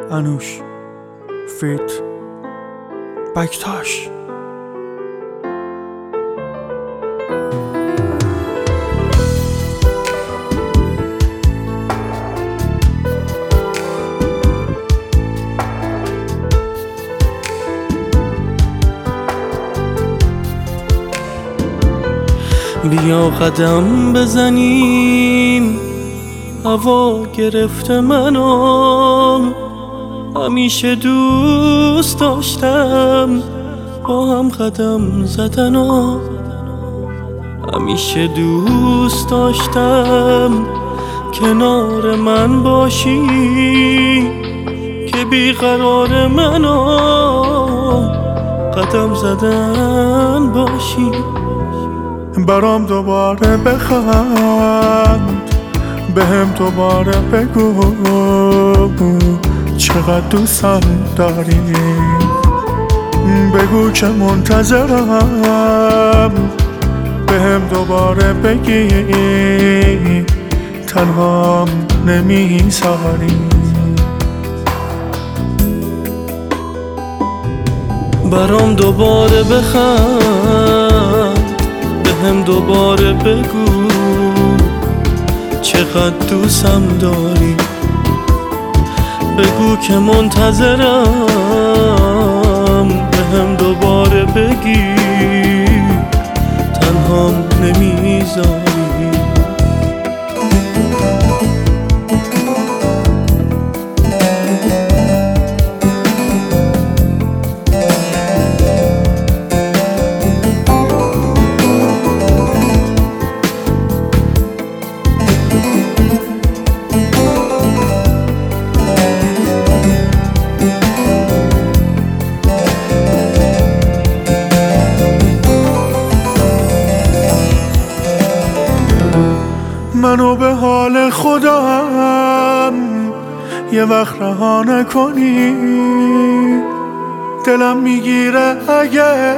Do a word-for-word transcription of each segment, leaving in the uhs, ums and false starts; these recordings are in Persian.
انوش فیت بکتاش. بیا قدم بزنیم، هوا گرفته منو، همیشه دوست داشتم با هم قدم زدنو، همیشه دوست داشتم کنار من باشی که بیقرار منو قدم زدن باشی. برام دوباره بخند، بهم دوباره بگو چقدر دوستم داری، بگو که منتظرم، بهم دوباره بگی تنهام نمیذاری. برام دوباره بخند، بهم دوباره بگو چقدر دوستم داری، بگو که منتظرم، بهم دوباره بگی تنهام نمیذاری. منو به حال خودم یه وقت رها نکنی، دلم میگیره اگه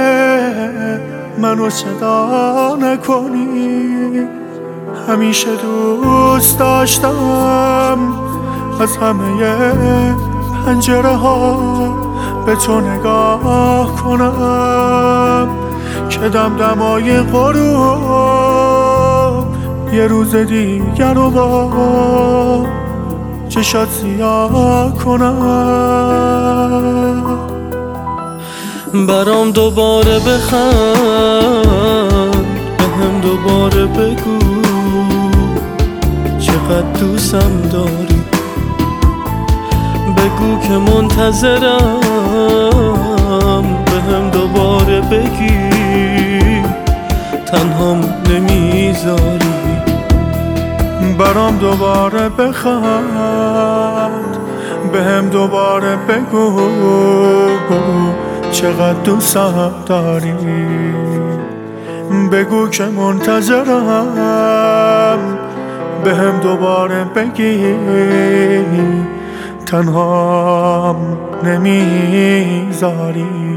منو صدا نکنی. همیشه دوست داشتم از همه پنجره ها به تو نگاه کنم که دمدمای غروب یه روز دیگر رو با چشات سیاه کنم. برام دوباره بخند، بهم دوباره بگو چقدر دوستم داری، بگو که منتظرم، بهم دوباره بگی تنهام نمیذاری. برام دوباره بخند، بهم دوباره بگو چقدر دوستم داری، بگو که منتظرم، بهم دوباره بگی تنهام نمیذاری.